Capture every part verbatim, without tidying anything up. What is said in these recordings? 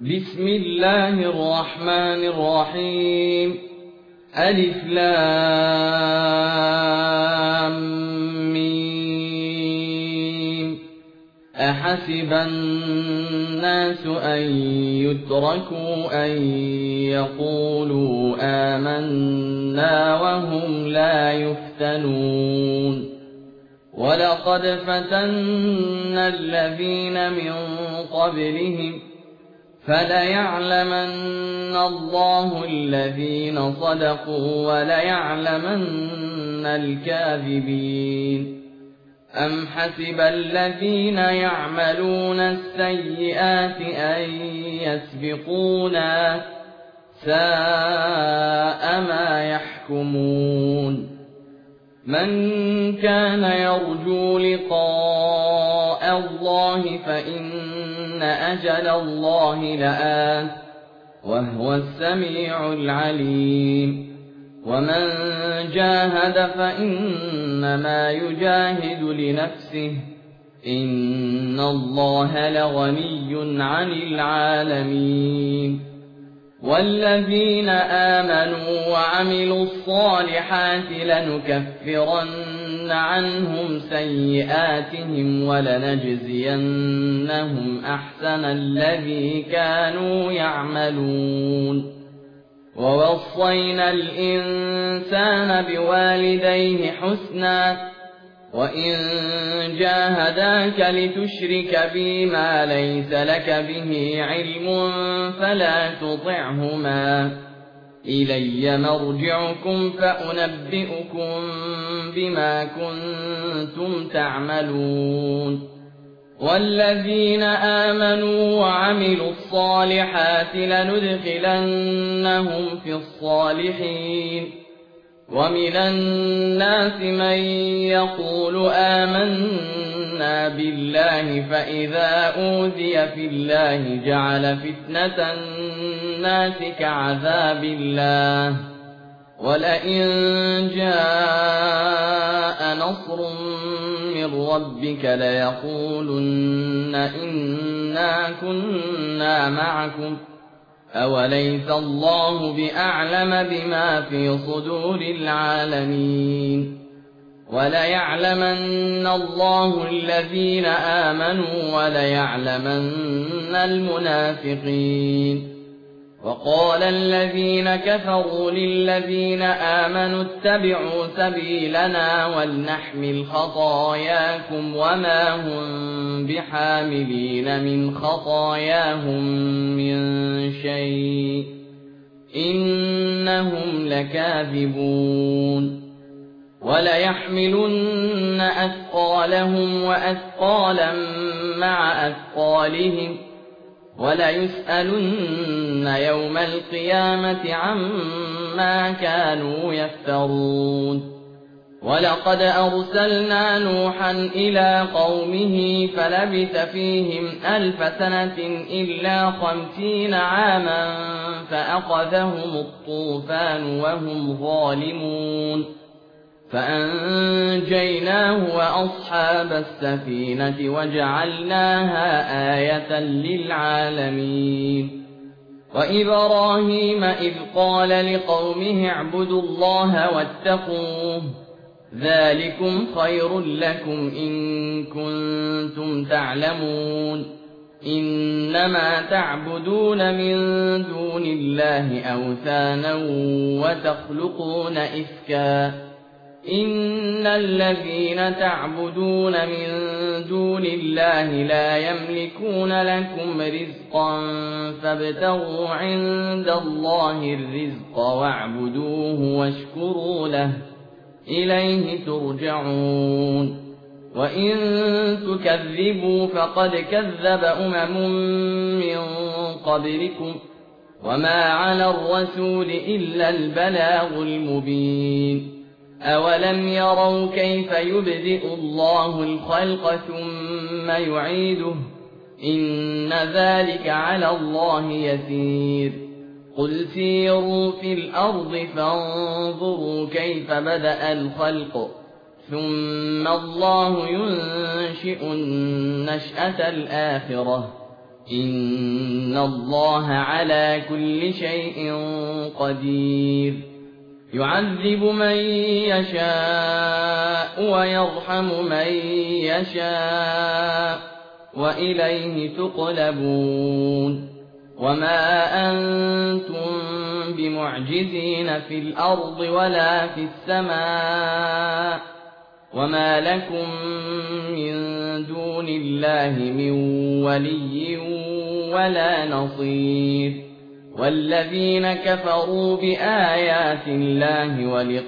بسم الله الرحمن الرحيم. ألف لام ميم. أحسب الناس أن يتركوا أن يقولوا آمنا وهم لا يفتنون. ولقد فتنا الذين من قبلهم فليعلمن الله الذين صدقوا وليعلمن الكاذبين. أم حسب الذين يعملون السيئات أن يسبقونا ساء ما يحكمون. من كان يرجو لقاء الله فإن أجل الله لآت وهو السميع العليم. ومن جاهد فإنما يجاهد لنفسه إن الله لغني عن العالمين. والذين آمنوا وعملوا الصالحات لنكفرن عنهم سيئاتهم ولنجزينهم أحسن الذي كانوا يعملون. ووصينا الإنسان بوالديه حسنا وإن جاهداك لتشرك بي ما ليس لك به علم فلا تطعهما إلي مرجعكم فأنبئكم بما كنتم تعملون. والذين آمنوا وعملوا الصالحات لندخلنهم في الصالحين. ومن الناس من يقول آمنا بالله فإذا أوذي في الله جعل فتنة الناس كعذاب الله ولئن جاء نصر من ربك ليقولن إنا كنا معكم أوليس الله بأعلم بما في صدور العالمين. وليعلمن الله الذين آمنوا وليعلمن المنافقين. وقال الذين كفروا للذين آمنوا اتبعوا سبيلنا ولنحمل خطاياكم وما هم بحاملين من خطاياهم من شيء إنهم لكاذبون. وليحملن أثقالهم وأثقالا مع أثقالهم وليسألن يوم القيامة عما كانوا يفترون. ولقد أرسلنا نوحا إلى قومه فلبث فيهم ألف سنة إلا خمسين عاما فأخذهم الطوفان وهم ظالمون فأنجيناه وأصحاب السفينة وجعلناها آية للعالمين. وإبراهيم إذ قال لقومه اعبدوا الله واتقوه ذلكم خير لكم إن كنتم تعلمون. إنما تعبدون من دون الله أوثانا وتخلقون إفكا إن الذين تعبدون من دون الله لا يملكون لكم رزقا فابتغوا عند الله الرزق واعبدوه واشكروا له إليه ترجعون. وإن تكذبوا فقد كذب أمم من قبلكم وما على الرسول إلا البلاغ المبين. أولم يروا كيف يبدئ الله الخلق ثم يعيده إن ذلك على الله يسير. قل سيروا في الأرض فانظروا كيف بدأ الخلق ثم الله ينشئ النشأة الآخرة إن الله على كل شيء قدير يعذب من يشاء ويرحم من يشاء وإليه تقلبون وما أنتم بمعجزين في الأرض ولا في السماء وما لكم من دون الله من ولي ولا نصير والذين كفروا بآيات الله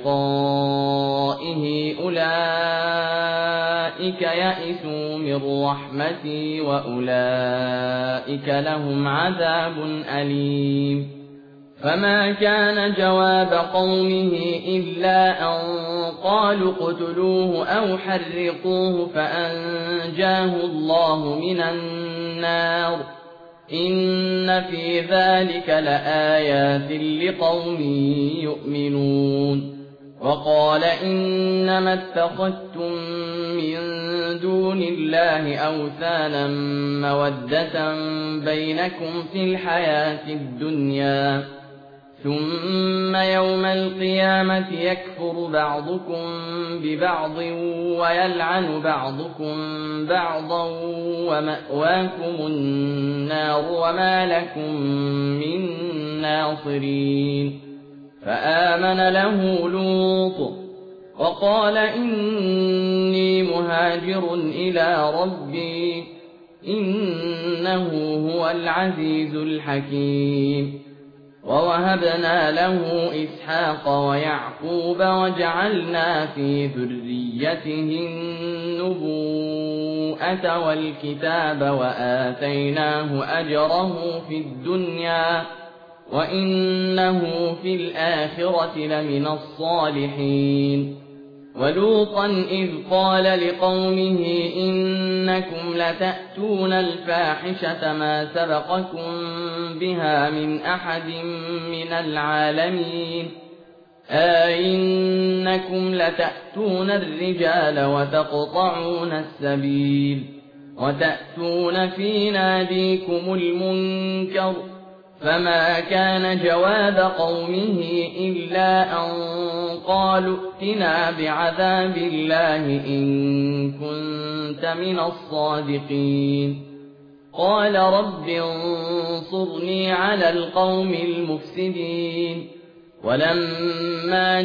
ولقائه أولئك يئسوا من رحمتي وأولئك لهم عذاب أليم فما كان جواب قومه إلا أن قالوا اقتلوه أو حرقوه فأنجاه الله من النار إن في ذلك لآيات لقوم يؤمنون وقال إنما اتخذتم من دون الله أوثانا مودة بينكم في الحياة الدنيا ثم يوم القيامة يكفر بعضكم ببعض ويلعن بعضكم بعضا ومأواكم النار وما لكم من ناصرين فآمن له لوط وقال إني مهاجر إلى ربي إنه هو العزيز الحكيم ووهبنا له إسحاق ويعقوب وجعلنا في ذريته النبوءة والكتاب وآتيناه أجره في الدنيا وإنه في الآخرة لمن الصالحين ولوطا إذ قال لقومه إنكم لتأتون الفاحشة ما سبقكم بها من أحد من العالمين أئنكم لتأتون الرجال وتقطعون السبيل وتأتون في ناديكم المنكر فما كان جواب قومه إلا أن قالوا ائتنا بعذاب الله إن كنت من الصادقين قال رب انصرني على القوم المفسدين ولما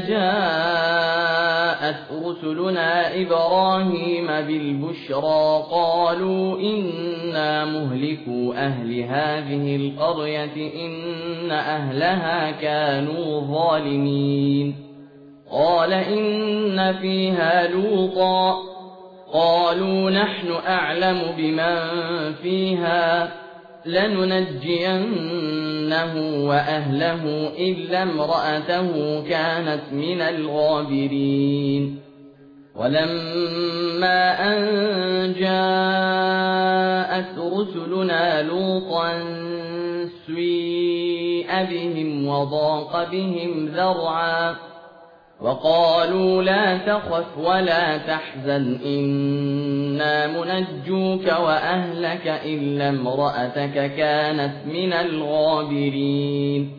جاءت رسلنا إبراهيم بالبشرى قالوا إنا مهلكو أهل هذه القرية إن أهلها كانوا ظالمين قال إن فيها لوطا قالوا نحن أعلم بمن فيها لننجينه وأهله إلا امرأته كانت من الغابرين ولما أن جاءت رسلنا لوطا سيء بهم وضاق بهم ذرعا وقالوا لا تخف ولا تحزن إنا منجوك وأهلك إلا امرأتك كانت من الغابرين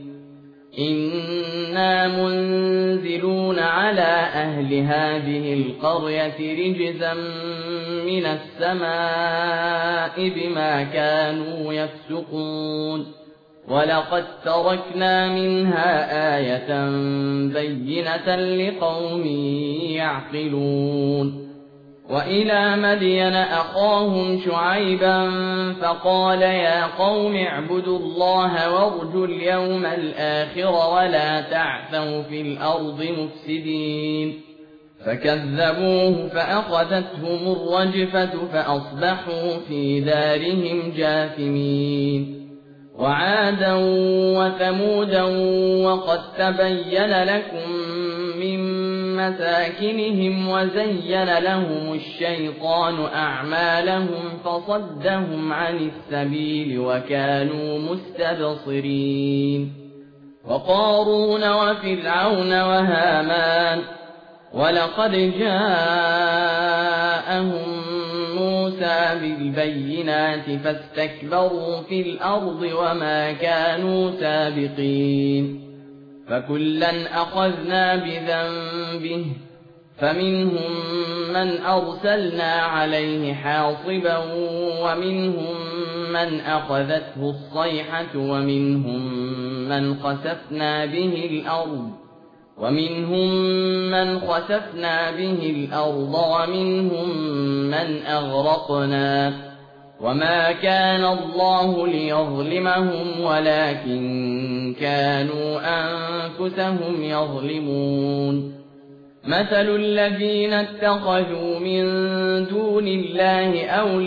إنا منزلون على أهل هذه القرية رجزا من السماء بما كانوا يفسقون ولقد تركنا منها آية بينة لقوم يعقلون وإلى مدين أخاهم شعيبا فقال يا قوم اعبدوا الله وارجوا اليوم الآخر ولا تعثوا في الأرض مفسدين فكذبوه فأخذتهم الرجفة فأصبحوا في دارهم جاثمين وعادا وثمودا وقد تبين لكم من مساكنهم وزين لهم الشيطان أعمالهم فصدهم عن السبيل وكانوا مستبصرين وقارون وفرعون وهامان ولقد جاءهم موسى بالبينات فاستكبروا في الأرض وما كانوا سابقين فكلا أخذنا بذنبه فمنهم من أرسلنا عليه حاصبا ومنهم من أخذته الصيحة ومنهم من خسفنا به الأرض ومنهم من خسفنا به الأرض ومنهم من أغرقنا وما كان الله ليظلمهم ولكن كانوا أنفسهم يظلمون مثل الذين اتخذوا من دون الله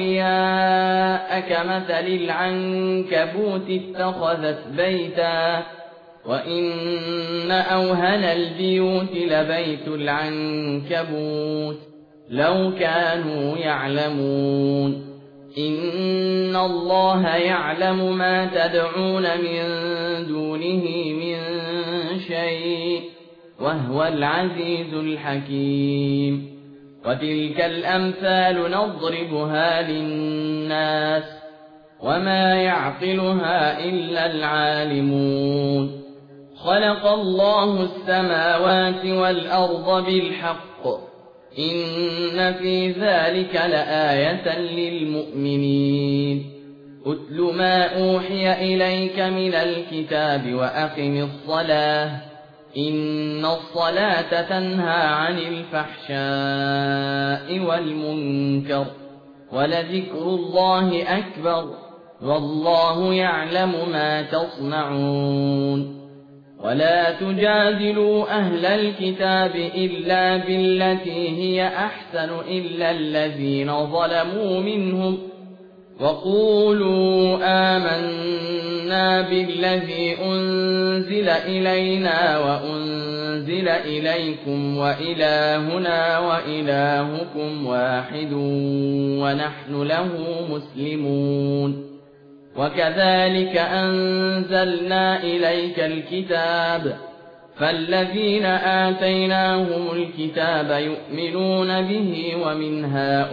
أولياء كمثل العنكبوت اتخذت بيتا وإن أوهن البيوت لبيت العنكبوت لو كانوا يعلمون إن الله يعلم ما تدعون من دونه من شيء وهو العزيز الحكيم وتلك الأمثال نضربها للناس وما يعقلها إلا العالمون خلق الله السماوات والأرض بالحق إن في ذلك لآية للمؤمنين أتل ما أوحي إليك من الكتاب وأقم الصلاة إن الصلاة تنهى عن الفحشاء والمنكر ولذكر الله أكبر والله يعلم ما تصنعون ولا تجادلوا أهل الكتاب إلا بالتي هي أحسن إلا الذين ظلموا منهم وقولوا آمنا بالذي أنزل إلينا وأنزل إليكم وإلهنا وإلهكم واحد ونحن له مسلمون وكذلك أنزلنا إليك الكتاب فالذين آتيناهم الكتاب يؤمنون به ومن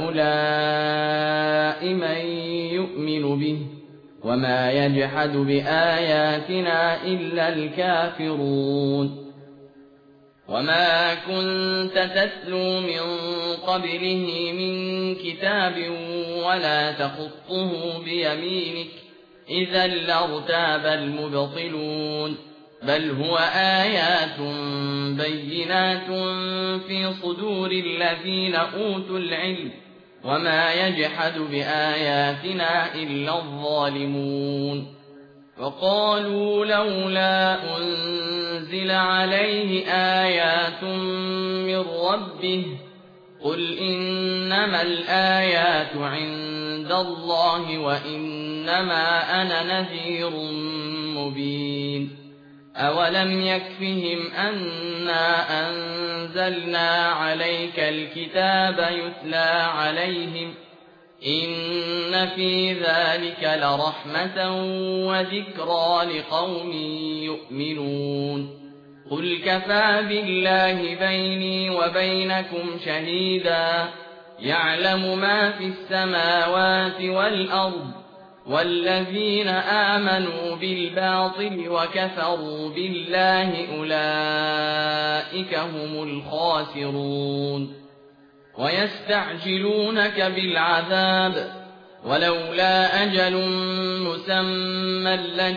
هؤلاء من يؤمن به وما يجحد بآياتنا إلا الكافرون وما كنت تتلو من قبله من كتاب ولا تخطه بيمينك إذا لارتاب المبطلون بل هو آيات بينات في صدور الذين أوتوا العلم وما يجحد بآياتنا إلا الظالمون وقالوا لولا أنزل عليه آيات من ربه قل إنما الآيات عند الله وإنما أنا نذير مبين أولم يكفهم أنا أنزلنا عليك الكتاب يتلى عليهم إن في ذلك لرحمة وذكرى لقوم يؤمنون قل كفى بالله بيني وبينكم شهيدا يعلم ما في السماوات والأرض والذين آمنوا بالباطل وكفروا بالله أولئك هم الخاسرون ويستعجلونك بالعذاب ولولا أجل مسمى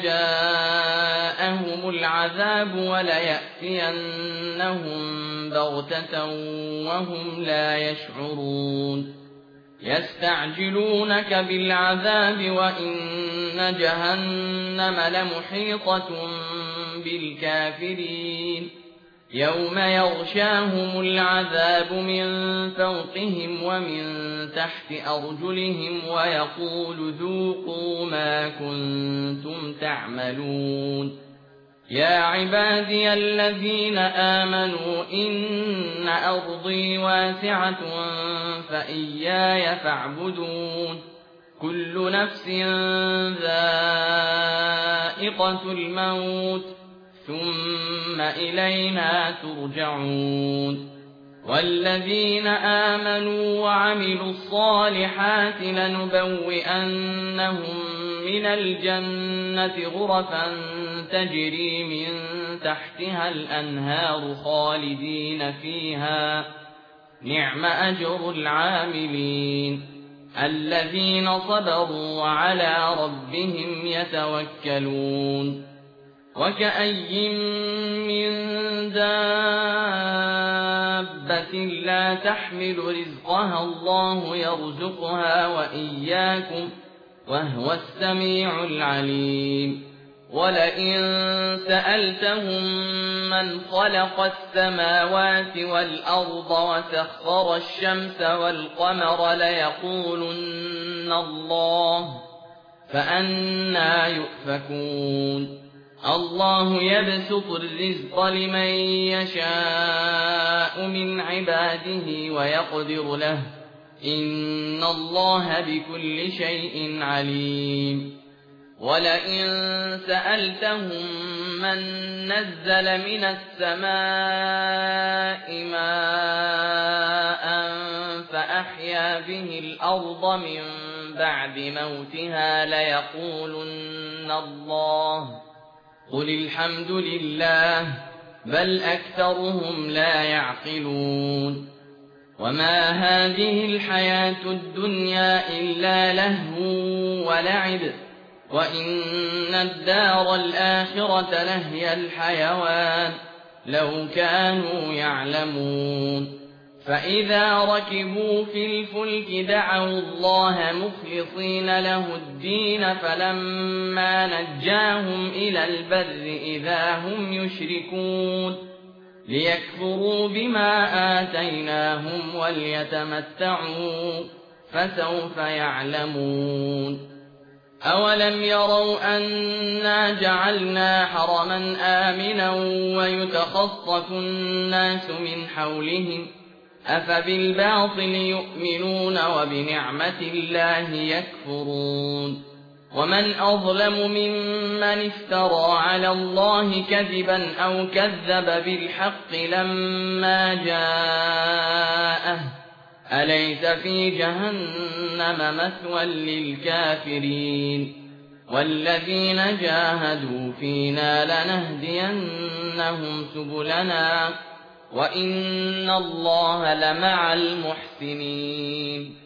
لجاءهم العذاب وليأتينهم بغتة وهم لا يشعرون يستعجلونك بالعذاب وإن جهنم لمحيطة بالكافرين يوم يغشاهم العذاب من فوقهم ومن تحت أرجلهم ويقول ذوقوا ما كنتم تعملون يا عبادي الذين آمنوا إن أرضي واسعة فإياي فاعبدون كل نفس ذائقة الموت ثم إلينا ترجعون والذين آمنوا وعملوا الصالحات لنبوئنهم من الجنة غرفا تجري من تحتها الأنهار خالدين فيها نعم أجر العاملين الذين صبروا وعلى ربهم يتوكلون وكأي من دابة لا تحمل رزقها الله يرزقها وإياكم وهو السميع العليم ولئن سألتهم من خلق السماوات والأرض وسخر الشمس والقمر ليقولن الله فأنى يؤفكون الله يبسط الرزق لمن يشاء من عباده ويقدر له إن الله بكل شيء عليم ولئن سألتهم من نزل من السماء ماء فأحيا به الأرض من بعد موتها ليقولن الله قل الحمد لله بل أكثرهم لا يعقلون وما هذه الحياة الدنيا إلا لهو ولعب وإن الدار الآخرة لهي الحيوان لو كانوا يعلمون فإذا ركبوا في الفلك دعوا الله مخلصين له الدين فلما نجاهم إلى البر إذا هم يشركون ليكفروا بما آتيناهم وليتمتعوا فسوف يعلمون أولم يروا أنا جعلنا حرما آمنا ويتخطف الناس من حولهم أفبالباطل يؤمنون وبنعمة الله يكفرون ومن أظلم ممن افترى على الله كذبا أو كذب بالحق لما جاءه أليس في جهنم مثوى للكافرين والذين جاهدوا فينا لنهدينهم سبلنا وإن الله لمع المحسنين